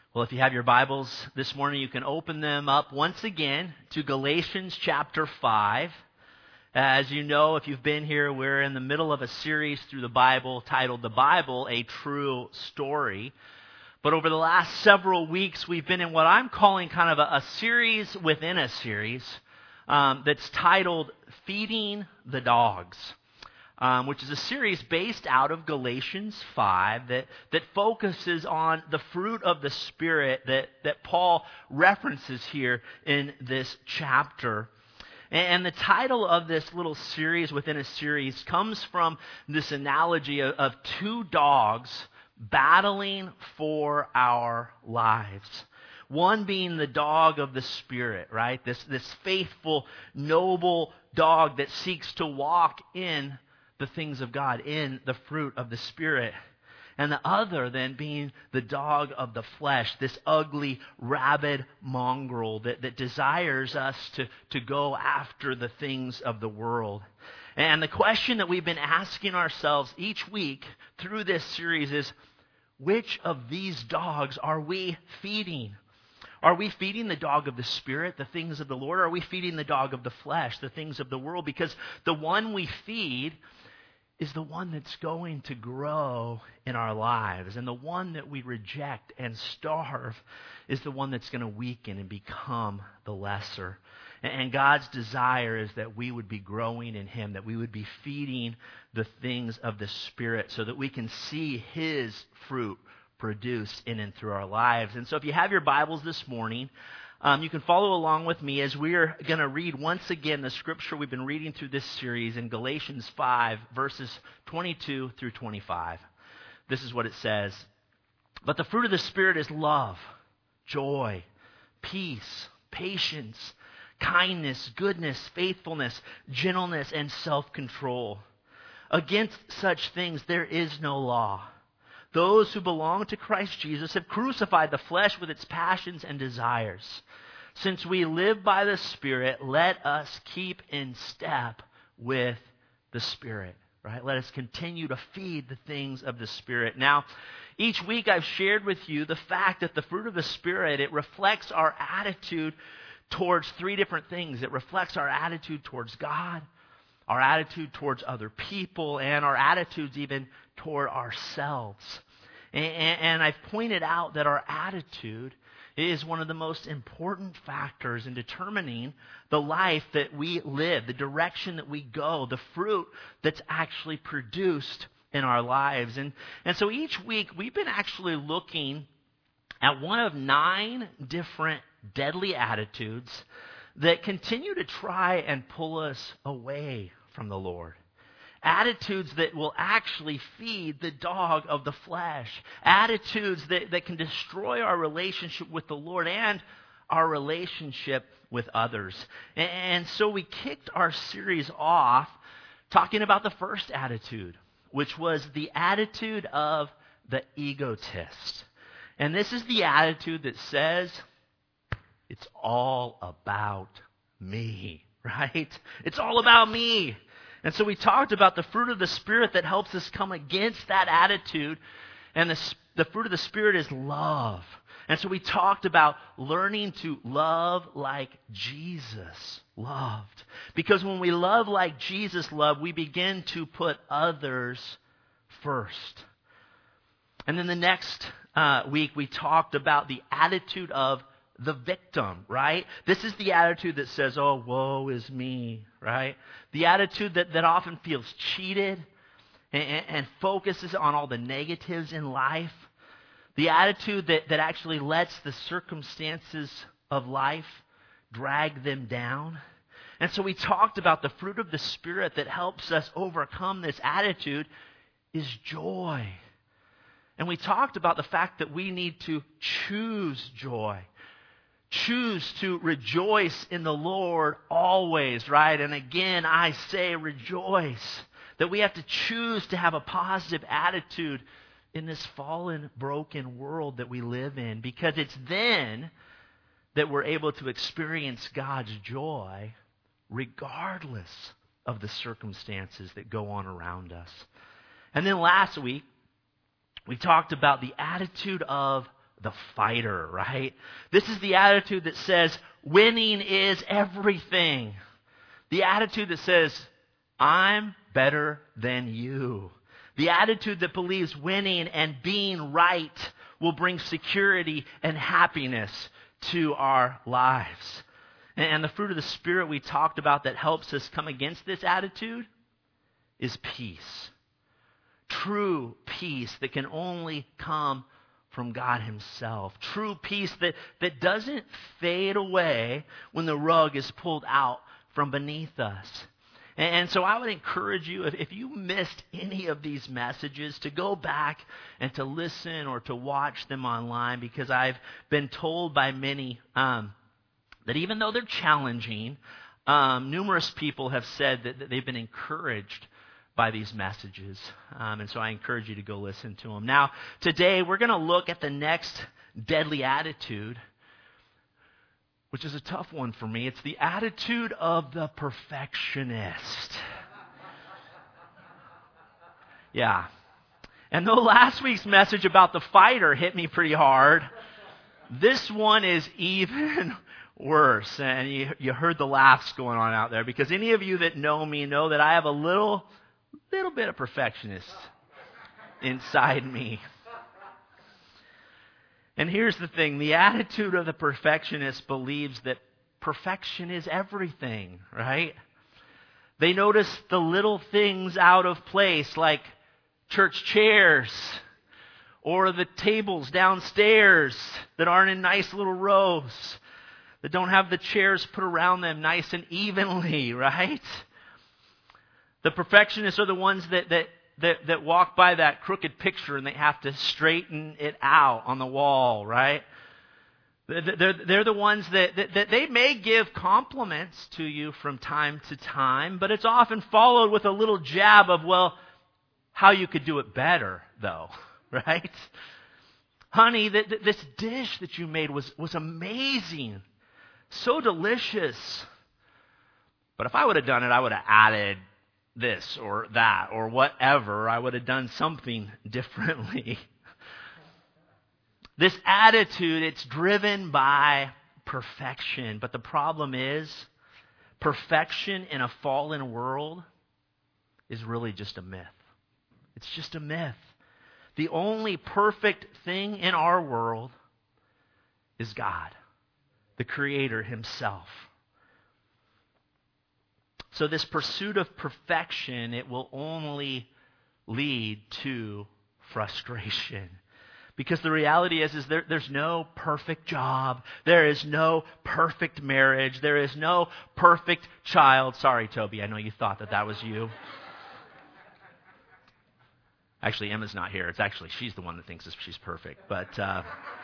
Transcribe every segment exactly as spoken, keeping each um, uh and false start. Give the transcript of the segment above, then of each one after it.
Well, if you have your Bibles this morning, you can open them up once again to Galatians chapter five. As you know, if you've been here, we're in the middle of a series through the Bible titled The Bible, A True Story. But over the last several weeks, we've been in what I'm calling kind of a, a series within a series um, that's titled Feeding the Dogs. Um, which is a series based out of Galatians five that, that focuses on the fruit of the Spirit that, that Paul references here in this chapter. And, and the title of this little series within a series comes from this analogy of, of two dogs battling for our lives. One being the dog of the Spirit, right? This, this faithful, noble dog that seeks to walk in the things of God, in the fruit of the Spirit. And the other then being the dog of the flesh, this ugly, rabid mongrel that, that desires us to, to go after the things of the world. And the question that we've been asking ourselves each week through this series is, which of these dogs are we feeding? Are we feeding the dog of the Spirit, the things of the Lord? Or are we feeding the dog of the flesh, the things of the world? Because the one we feed is the one that's going to grow in our lives. And the one that we reject and starve is the one that's going to weaken and become the lesser. And God's desire is that we would be growing in Him, that we would be feeding the things of the Spirit so that we can see His fruit produced in and through our lives. And so if you have your Bibles this morning, Um, you can follow along with me as we're going to read once again the scripture we've been reading through this series in Galatians five, verses twenty-two through twenty-five. This is what it says. But the fruit of the Spirit is love, joy, peace, patience, kindness, goodness, faithfulness, gentleness, and self-control. Against such things there is no law. Those who belong to Christ Jesus have crucified the flesh with its passions and desires. Since we live by the Spirit, let us keep in step with the Spirit. Right? Let us continue to feed the things of the Spirit. Now, each week I've shared with you the fact that the fruit of the Spirit, it reflects our attitude towards three different things. It reflects our attitude towards God, our attitude towards other people, and our attitudes even toward ourselves. And, and I've pointed out that our attitude is one of the most important factors in determining the life that we live, the direction that we go, the fruit that's actually produced in our lives. And, and so each week we've been actually looking at one of nine different deadly attitudes that continue to try and pull us away from the Lord. Attitudes that will actually feed the dog of the flesh. Attitudes that, that can destroy our relationship with the Lord and our relationship with others. And, and so we kicked our series off talking about the first attitude, which was the attitude of the egotist. And this is the attitude that says, it's all about me, right? It's all about me. And so we talked about the fruit of the Spirit that helps us come against that attitude. And the, the fruit of the Spirit is love. And so we talked about learning to love like Jesus loved. Because when we love like Jesus loved, we begin to put others first. And then the next uh, week we talked about the attitude of the victim, right? This is the attitude that says, oh, woe is me, right? The attitude that, that often feels cheated and, and, and focuses on all the negatives in life. The attitude that, that actually lets the circumstances of life drag them down. And so we talked about the fruit of the Spirit that helps us overcome this attitude is joy. And we talked about the fact that we need to choose joy. Choose to rejoice in the Lord always, right? And again, I say rejoice. That we have to choose to have a positive attitude in this fallen, broken world that we live in. Because it's then that we're able to experience God's joy regardless of the circumstances that go on around us. And then last week, we talked about the attitude of the fighter, right? This is the attitude that says winning is everything. The attitude that says, I'm better than you. The attitude that believes winning and being right will bring security and happiness to our lives. And the fruit of the Spirit we talked about that helps us come against this attitude is peace. True peace that can only come from God Himself. True peace that, that doesn't fade away when the rug is pulled out from beneath us. And, and so I would encourage you, if, if you missed any of these messages, to go back and to listen or to watch them online, because I've been told by many um, that even though they're challenging, um, numerous people have said that, that they've been encouraged by these messages. Um, and so I encourage you to go listen to them. Now, today we're going to look at the next deadly attitude, which is a tough one for me. It's the attitude of the perfectionist. Yeah. And though last week's message about the fighter hit me pretty hard, this one is even worse. And you, you heard the laughs going on out there, because any of you that know me know that I have a little little bit of perfectionist inside me. And here's the thing. The attitude of the perfectionist believes that perfection is everything, right? They notice the little things out of place, like church chairs or the tables downstairs that aren't in nice little rows, that don't have the chairs put around them nice and evenly, right? The perfectionists are the ones that, that, that, that walk by that crooked picture and they have to straighten it out on the wall, right? They're, they're the ones that, that, that they may give compliments to you from time to time, but it's often followed with a little jab of, well, how you could do it better, though, right? Honey, th- th- this dish that you made was, was amazing, so delicious. But if I would have done it, I would have added this or that or whatever. I would have done something differently. This attitude, it's driven by perfection. But the problem is, perfection in a fallen world is really just a myth. It's just a myth. The only perfect thing in our world is God, the Creator Himself. So this pursuit of perfection, it will only lead to frustration. Because the reality is, is there, there's no perfect job. There is no perfect marriage. There is no perfect child. Sorry, Toby, I know you thought that that was you. Actually, Emma's not here. It's actually, she's the one that thinks she's perfect. But uh,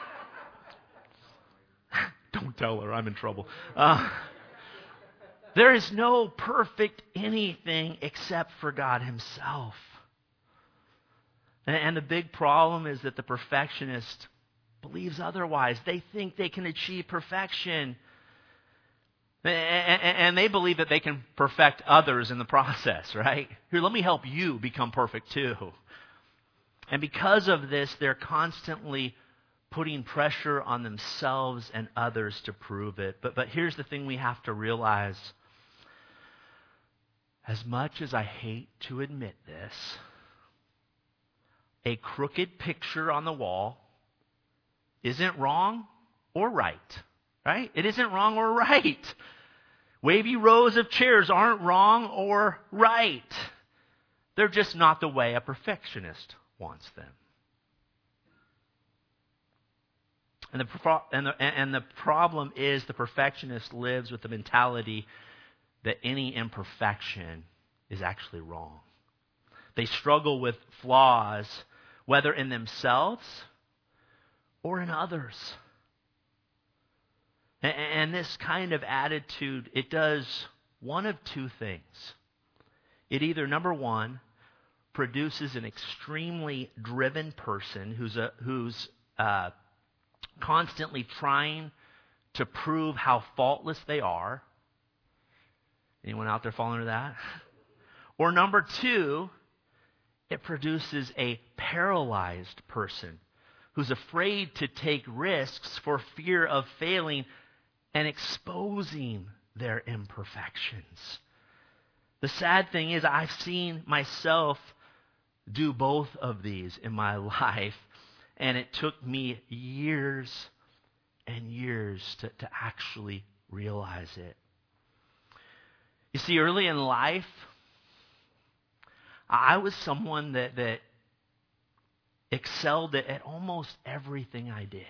don't tell her, I'm in trouble. Uh, There is no perfect anything except for God Himself. And the big problem is that the perfectionist believes otherwise. They think they can achieve perfection. And they believe that they can perfect others in the process, right? Here, let me help you become perfect too. And because of this, they're constantly putting pressure on themselves and others to prove it. But, but here's the thing we have to realize. As much as I hate to admit this, a crooked picture on the wall isn't wrong or right, right? It isn't wrong or right. Wavy rows of chairs aren't wrong or right. They're just not the way a perfectionist wants them. And the, and the, and the problem is the perfectionist lives with the mentality that any imperfection is actually wrong. They struggle with flaws, whether in themselves or in others. And, and this kind of attitude, it does one of two things. It either, number one, produces an extremely driven person who's a, who's uh, constantly trying to prove how faultless they are. Anyone out there fall under that? Or number two, it produces a paralyzed person who's afraid to take risks for fear of failing and exposing their imperfections. The sad thing is I've seen myself do both of these in my life, and it took me years and years to, to actually realize it. You see, early in life, I was someone that, that excelled at, at almost everything I did.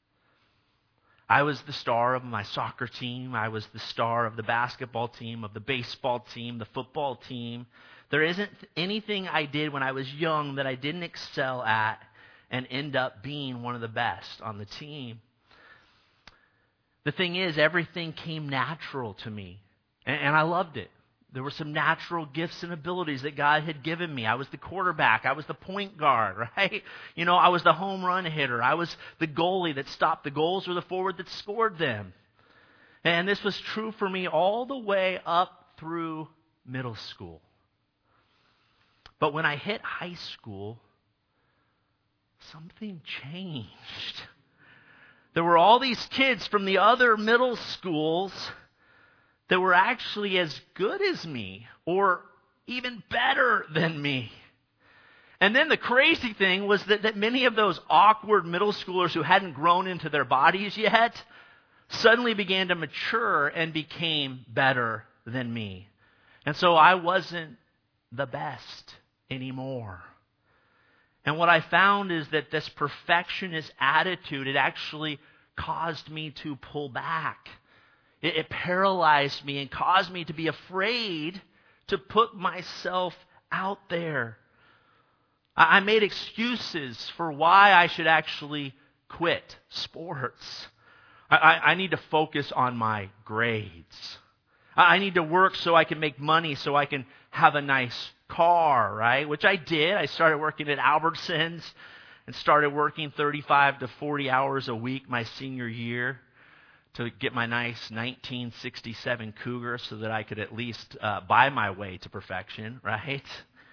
I was the star of my soccer team. I was the star of the basketball team, of the baseball team, the football team. There isn't anything I did when I was young that I didn't excel at and end up being one of the best on the team. The thing is, everything came natural to me, and, and I loved it. There were some natural gifts and abilities that God had given me. I was the quarterback. I was the point guard, right? You know, I was the home run hitter. I was the goalie that stopped the goals or the forward that scored them. And this was true for me all the way up through middle school. But when I hit high school, something changed. There were all these kids from the other middle schools that were actually as good as me or even better than me. And then the crazy thing was that, that many of those awkward middle schoolers who hadn't grown into their bodies yet suddenly began to mature and became better than me. And so I wasn't the best anymore. And what I found is that this perfectionist attitude, it actually caused me to pull back. It, it paralyzed me and caused me to be afraid to put myself out there. I, I made excuses for why I should actually quit sports. I, I, I need to focus on my grades. I, I need to work so I can make money, so I can have a nice car, right? Which I did. I started working at Albertsons and started working thirty-five to forty hours a week my senior year to get my nice nineteen sixty-seven Cougar so that I could at least uh, buy my way to perfection, right?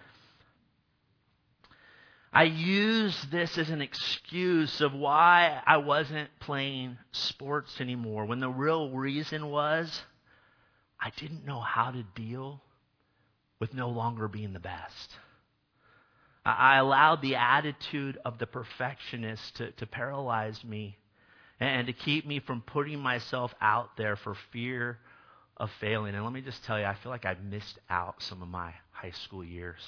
I used this as an excuse of why I wasn't playing sports anymore, when the real reason was I didn't know how to deal with no longer being the best. I allowed the attitude of the perfectionist to, to paralyze me and to keep me from putting myself out there for fear of failing. And let me just tell you, I feel like I've missed out some of my high school years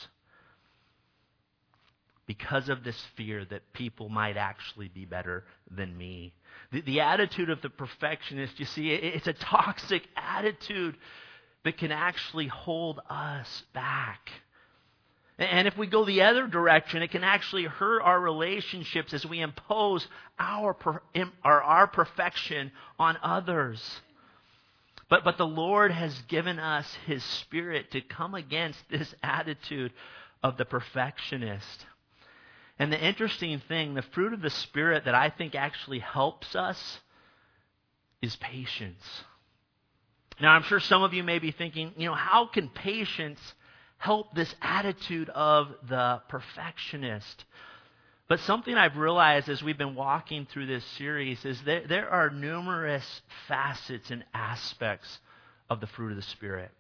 because of this fear that people might actually be better than me. The, the attitude of the perfectionist, you see, it, it's a toxic attitude that can actually hold us back. And if we go the other direction, it can actually hurt our relationships as we impose our our, our perfection on others. But, but the Lord has given us His Spirit to come against this attitude of the perfectionist. And the interesting thing, the fruit of the Spirit that I think actually helps us is patience. Now, I'm sure some of you may be thinking, you know, how can patience help this attitude of the perfectionist? But something I've realized as we've been walking through this series is that there are numerous facets and aspects of the fruit of the Spirit.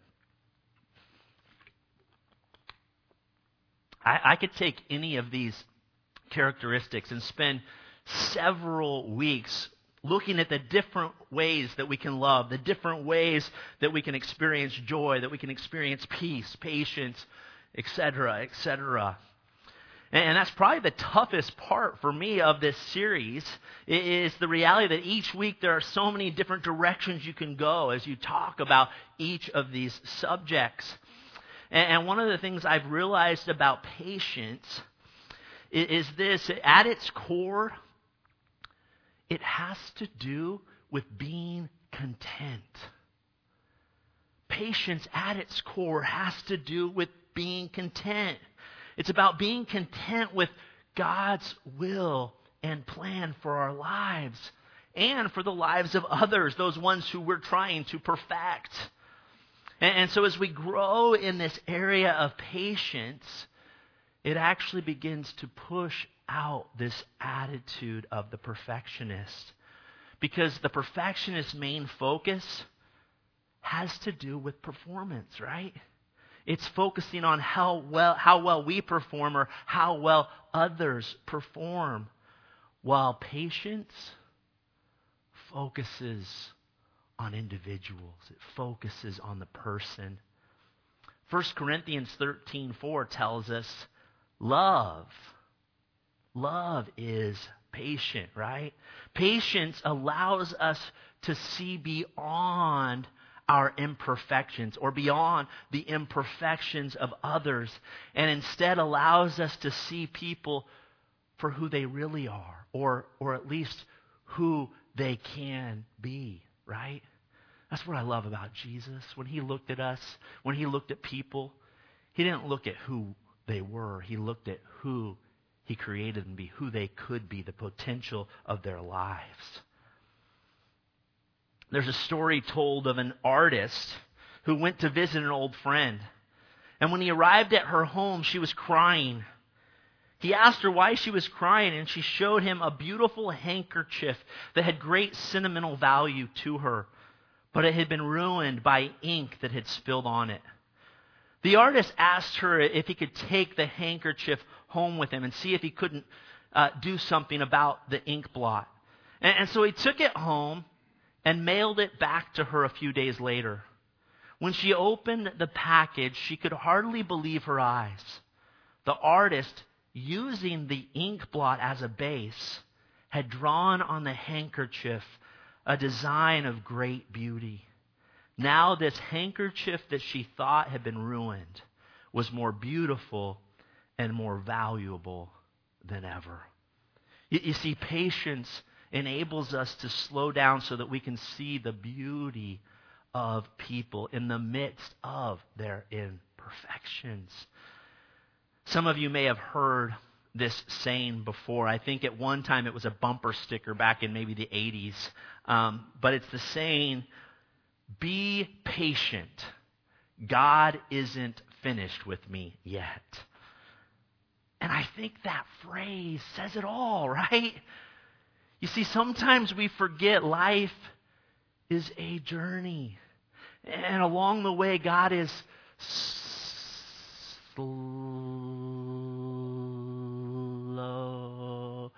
I, I could take any of these characteristics and spend several weeks looking at the different ways that we can love, the different ways that we can experience joy, that we can experience peace, patience, et cetera, et cetera. And that's probably the toughest part for me of this series, is the reality that each week there are so many different directions you can go as you talk about each of these subjects. And one of the things I've realized about patience is this: at its core, it has to do with being content. Patience at its core has to do with being content. It's about being content with God's will and plan for our lives and for the lives of others, those ones who we're trying to perfect. And, and so as we grow in this area of patience, it actually begins to push out this attitude of the perfectionist. Because the perfectionist's main focus has to do with performance, right? It's focusing on how well how well we perform or how well others perform, while patience focuses on individuals. It focuses on the person. First Corinthians thirteen four tells us love. Love is patient, right? Patience allows us to see beyond our imperfections or beyond the imperfections of others, and instead allows us to see people for who they really are, or or at least who they can be, right? That's what I love about Jesus. When he looked at us, when he looked at people, he didn't look at who they were. He looked at who he created them to be, who they could be, the potential of their lives. There's a story told of an artist who went to visit an old friend. And when he arrived at her home, she was crying. He asked her why she was crying, and she showed him a beautiful handkerchief that had great sentimental value to her, but it had been ruined by ink that had spilled on it. The artist asked her if he could take the handkerchief home with him and see if he couldn't uh, do something about the ink blot. And, and so he took it home and mailed it back to her a few days later. When she opened the package, she could hardly believe her eyes. The artist, using the ink blot as a base, had drawn on the handkerchief a design of great beauty. Now this handkerchief that she thought had been ruined was more beautiful and more valuable than ever. You, you see, patience enables us to slow down so that we can see the beauty of people in the midst of their imperfections. Some of you may have heard this saying before. I think at one time it was a bumper sticker back in maybe the eighties. Um, but it's the saying, be patient. God isn't finished with me yet. And I think that phrase says it all, right? You see, sometimes we forget life is a journey. And along the way, God is slow.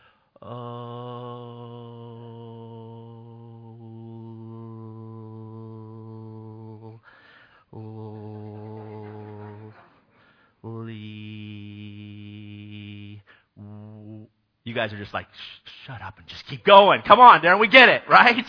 You guys are just like, shut up and just keep going. Come on, Darren, we get it, right?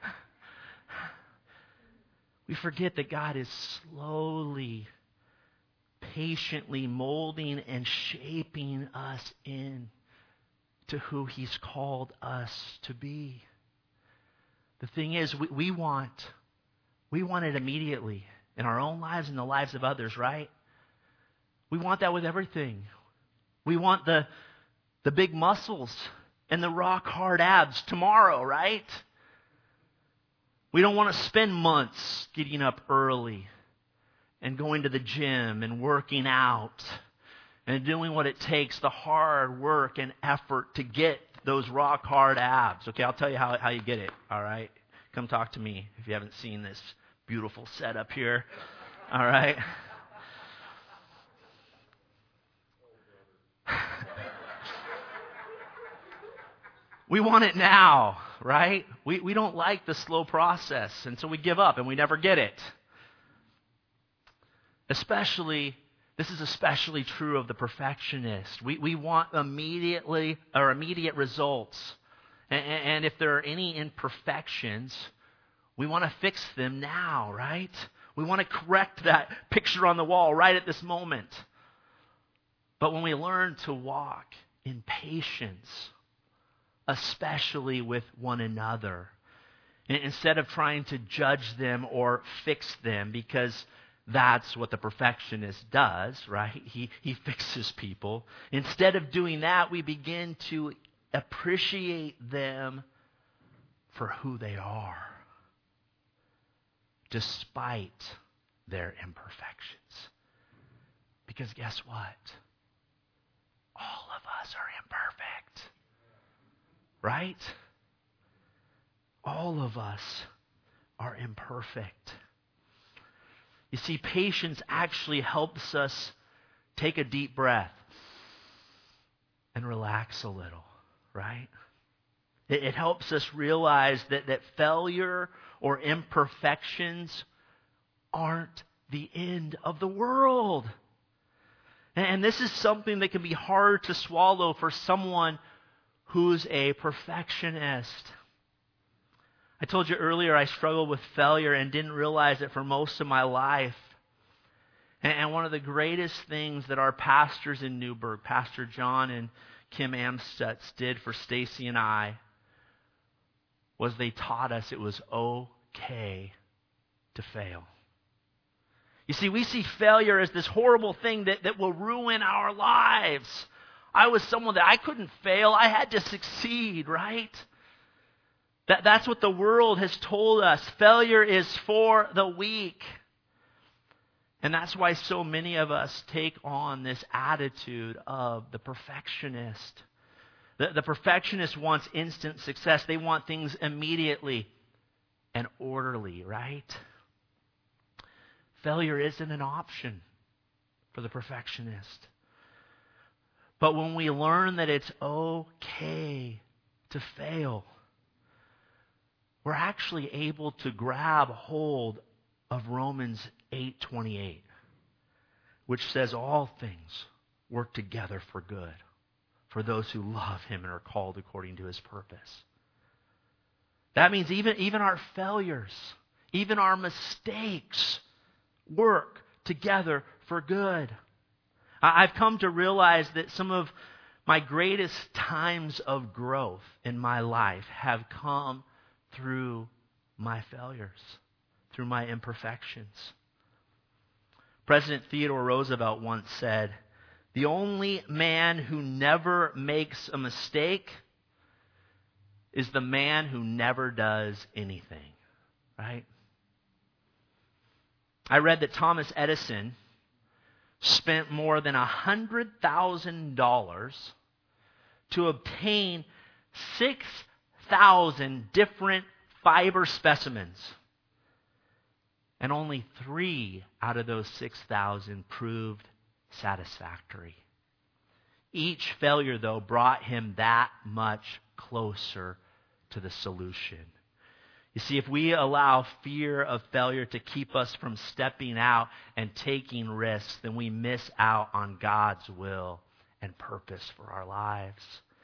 We forget that God is slowly, patiently molding and shaping us in to who He's called us to be. The thing is, we, we want, we want it immediately in our own lives and the lives of others, right? We want that with everything. We want the The big muscles and the rock hard abs tomorrow, right? We don't want to spend months getting up early and going to the gym and working out and doing what it takes, the hard work and effort to get those rock hard abs. Okay, I'll tell you how, how you get it, all right? Come talk to me if you haven't seen this beautiful setup here, all right? We want it now, right? We we don't like the slow process, and so we give up and we never get it. Especially, this is especially true of the perfectionist. We we want immediately or immediate results. And, and if there are any imperfections, we want to fix them now, right? We want to correct that picture on the wall right at this moment. But when we learn to walk in patience, especially with one another, instead of trying to judge them or fix them, because that's what the perfectionist does, right? He, he fixes people. Instead of doing that, we begin to appreciate them for who they are, despite their imperfections. Because guess what? All of us are imperfect. Right? All of us are imperfect. You see, patience actually helps us take a deep breath and relax a little, right? It, it helps us realize that, that failure or imperfections aren't the end of the world. And, and this is something that can be hard to swallow for someone who's a perfectionist. I told you earlier I struggled with failure and didn't realize it for most of my life. And, and one of the greatest things that our pastors in Newburgh, Pastor John and Kim Amstutz, did for Stacy and I was they taught us it was okay to fail. You see, we see failure as this horrible thing that, that will ruin our lives. I was someone that I couldn't fail. I had to succeed, right? That, that's what the world has told us. Failure is for the weak. And that's why so many of us take on this attitude of the perfectionist. The, the perfectionist wants instant success. They want things immediately and orderly, right? Failure isn't an option for the perfectionist. But when we learn that it's okay to fail, we're actually able to grab hold of Romans eight twenty-eight, which says all things work together for good for those who love Him and are called according to His purpose. That means even, even our failures, even our mistakes work together for good. I've come to realize that some of my greatest times of growth in my life have come through my failures, through my imperfections. President Theodore Roosevelt once said, "The only man who never makes a mistake is the man who never does anything." Right? I read that Thomas Edison spent more than one hundred thousand dollars to obtain six thousand different fiber specimens. And only three out of those six thousand proved satisfactory. Each failure, though, brought him that much closer to the solution. You see, if we allow fear of failure to keep us from stepping out and taking risks, then we miss out on God's will and purpose for our lives.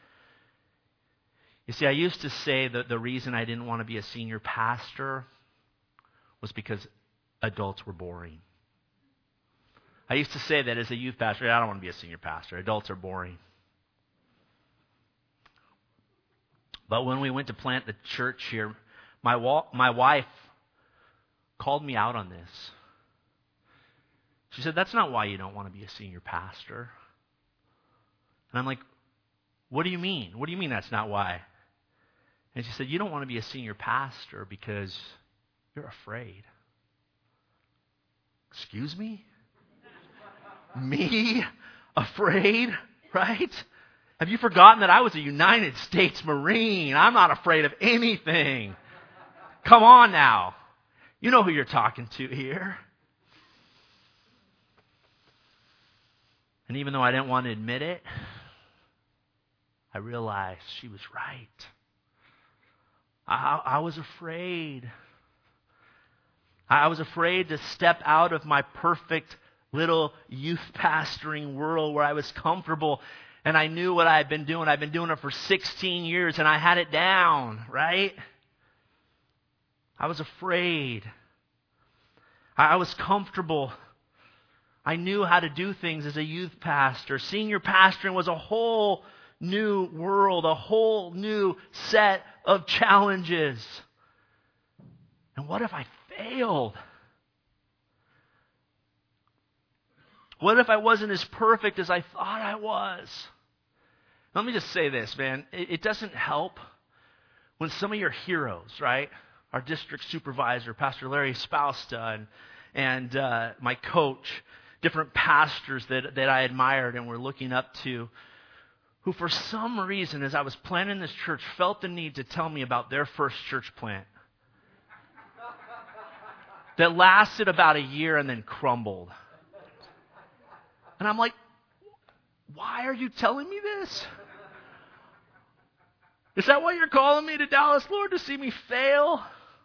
You see, I used to say that the reason I didn't want to be a senior pastor was because adults were boring. I used to say that as a youth pastor, I don't want to be a senior pastor. Adults are boring. But when we went to plant the church here, my wa- my wife called me out on this. She said, "That's not why you don't want to be a senior pastor." And I'm like, "What do you mean? What do you mean that's not why?" And she said, "You don't want to be a senior pastor because you're afraid." Excuse me? Me? Afraid? Right? Have you forgotten that I was a United States Marine? I'm not afraid of anything. Come on now. You know who you're talking to here. And even though I didn't want to admit it, I realized she was right. I, I was afraid. I was afraid to step out of my perfect little youth pastoring world where I was comfortable and I knew what I had been doing. I'd been doing it for sixteen years and I had it down, right? I was afraid. I was comfortable. I knew how to do things as a youth pastor. Senior pastoring was a whole new world, a whole new set of challenges. And what if I failed? What if I wasn't as perfect as I thought I was? Let me just say this, man. It, it doesn't help when some of your heroes, right? Our district supervisor, Pastor Larry Spousta, and, and uh, my coach, different pastors that, that I admired and were looking up to, who for some reason, as I was planning this church, felt the need to tell me about their first church plant that lasted about a year and then crumbled. And I'm like, why are you telling me this? Is that why you're calling me to Dallas, Lord, to see me fail?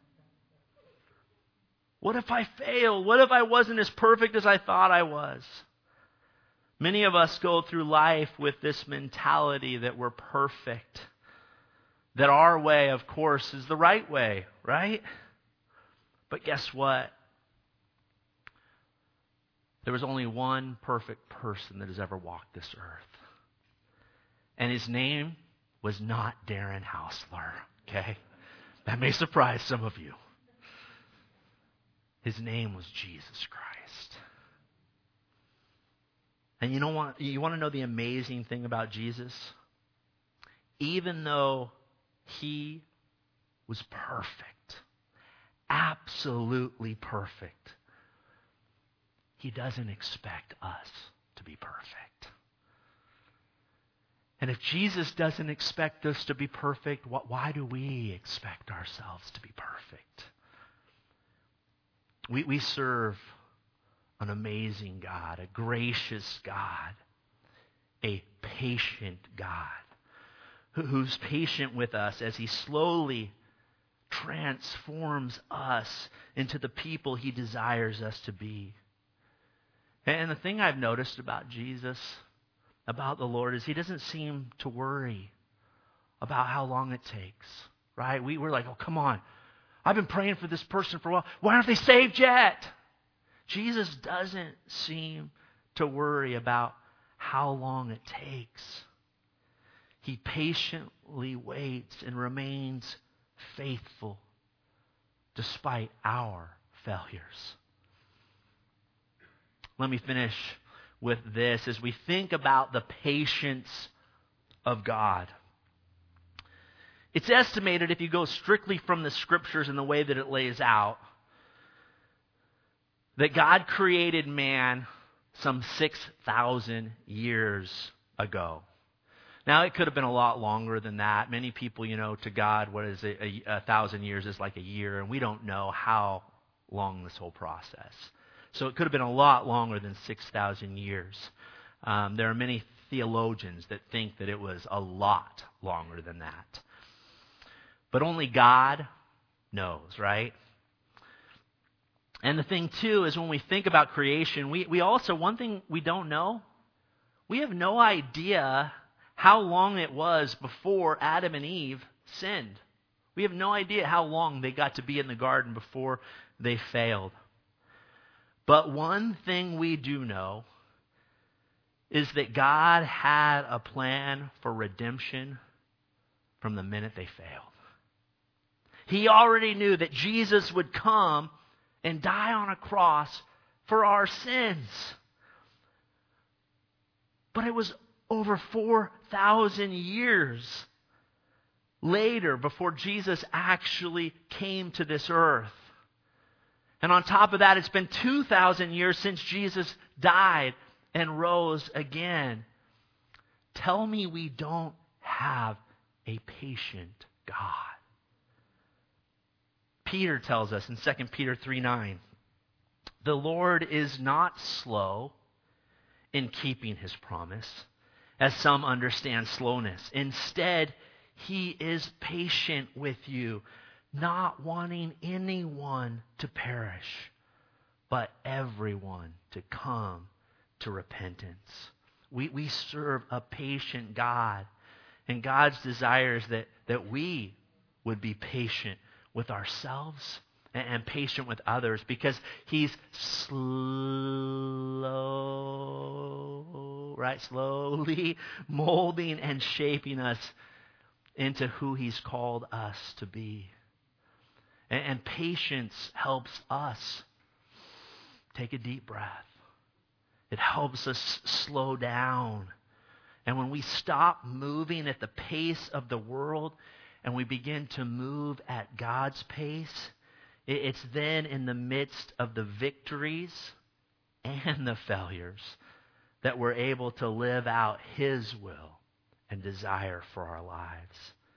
What if I fail? What if I wasn't as perfect as I thought I was? Many of us go through life with this mentality that we're perfect. That our way, of course, is the right way, right? But guess what? There was only one perfect person that has ever walked this earth. And his name was not Darren Hausler, okay? That may surprise some of you. His name was Jesus Christ. And you know what? You want to know the amazing thing about Jesus? Even though he was perfect, absolutely perfect, he doesn't expect us to be perfect. And if Jesus doesn't expect us to be perfect, why do we expect ourselves to be perfect? We, we serve an amazing God, a gracious God, a patient God, who, who's patient with us as he slowly transforms us into the people he desires us to be. And the thing I've noticed about Jesus, about the Lord, is he doesn't seem to worry about how long it takes, right? We, we're like, oh, come on. I've been praying for this person for a while. Why aren't they saved yet? Jesus doesn't seem to worry about how long it takes. He patiently waits and remains faithful despite our failures. Let me finish with this. As we think about the patience of God, it's estimated, if you go strictly from the Scriptures and the way that it lays out, that God created man some six thousand years ago. Now, it could have been a lot longer than that. Many people, you know, to God, what is it? A, a thousand years is like a year, and we don't know how long this whole process. So it could have been a lot longer than six thousand years. Um, there are many theologians that think that it was a lot longer than that. But only God knows, right? And the thing, too, is when we think about creation, we, we also, one thing we don't know, we have no idea how long it was before Adam and Eve sinned. We have no idea how long they got to be in the garden before they failed. But one thing we do know is that God had a plan for redemption from the minute they failed. He already knew that Jesus would come and die on a cross for our sins. But it was over four thousand years later before Jesus actually came to this earth. And on top of that, it's been two thousand years since Jesus died and rose again. Tell me we don't have a patient God. Peter tells us in Second Peter three nine, the Lord is not slow in keeping his promise, as some understand slowness. Instead, he is patient with you, not wanting anyone to perish, but everyone to come to repentance. We, we serve a patient God, and God's desire is that, that we would be patient with ourselves and, and patient with others, because he's slow, right? Slowly molding and shaping us into who he's called us to be. And, and patience helps us take a deep breath. It helps us slow down. And when we stop moving at the pace of the world and we begin to move at God's pace, it's then in the midst of the victories and the failures that we're able to live out his will and desire for our lives.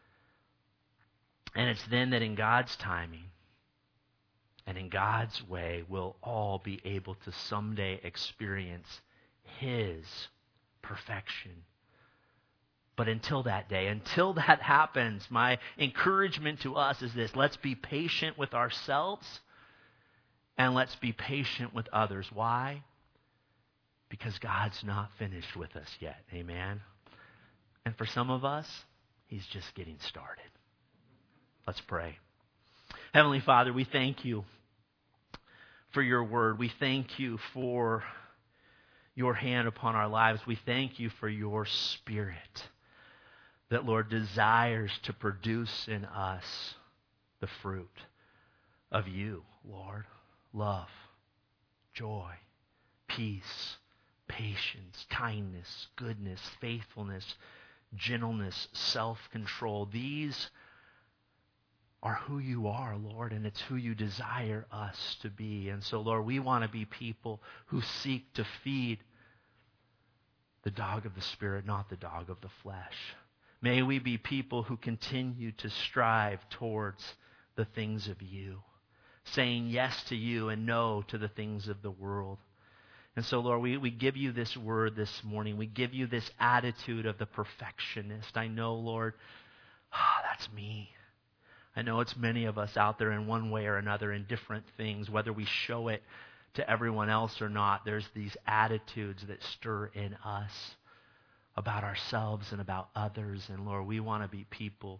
And it's then that in God's timing and in God's way, we'll all be able to someday experience His perfection. But until that day, until that happens, my encouragement to us is this: let's be patient with ourselves and let's be patient with others. Why? Because God's not finished with us yet. Amen? And for some of us, He's just getting started. Let's pray. Heavenly Father, we thank you for your word. We thank you for your hand upon our lives. We thank you for your Spirit that, Lord, desires to produce in us the fruit of you, Lord. Love, joy, peace, patience, kindness, goodness, faithfulness, gentleness, self-control. These are who you are, Lord, and it's who you desire us to be. And so, Lord, we want to be people who seek to feed the dog of the Spirit, not the dog of the flesh. May we be people who continue to strive towards the things of you, saying yes to you and no to the things of the world. And so, Lord, we, we give you this word this morning. We give you this attitude of the perfectionist. I know, Lord, ah, that's me. I know it's many of us out there in one way or another in different things, whether we show it to everyone else or not. There's these attitudes that stir in us about ourselves and about others. And Lord, we want to be people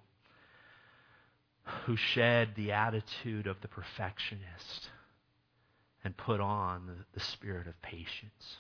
who shed the attitude of the perfectionist and put on the, the spirit of patience.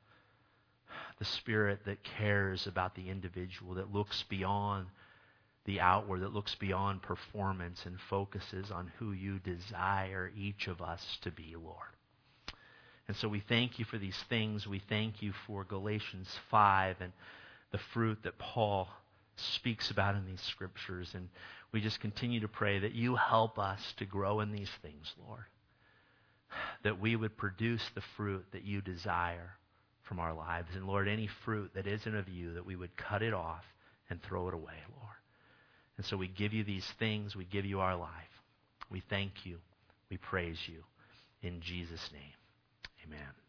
The spirit that cares about the individual, that looks beyond the outward, that looks beyond performance and focuses on who you desire each of us to be, Lord. And so we thank you for these things. We thank you for Galatians five and the fruit that Paul speaks about in these scriptures. And we just continue to pray that you help us to grow in these things, Lord. That we would produce the fruit that you desire from our lives. And Lord, any fruit that isn't of you, that we would cut it off and throw it away, Lord. And so we give you these things. We give you our life. We thank you. We praise you. In Jesus' name, amen.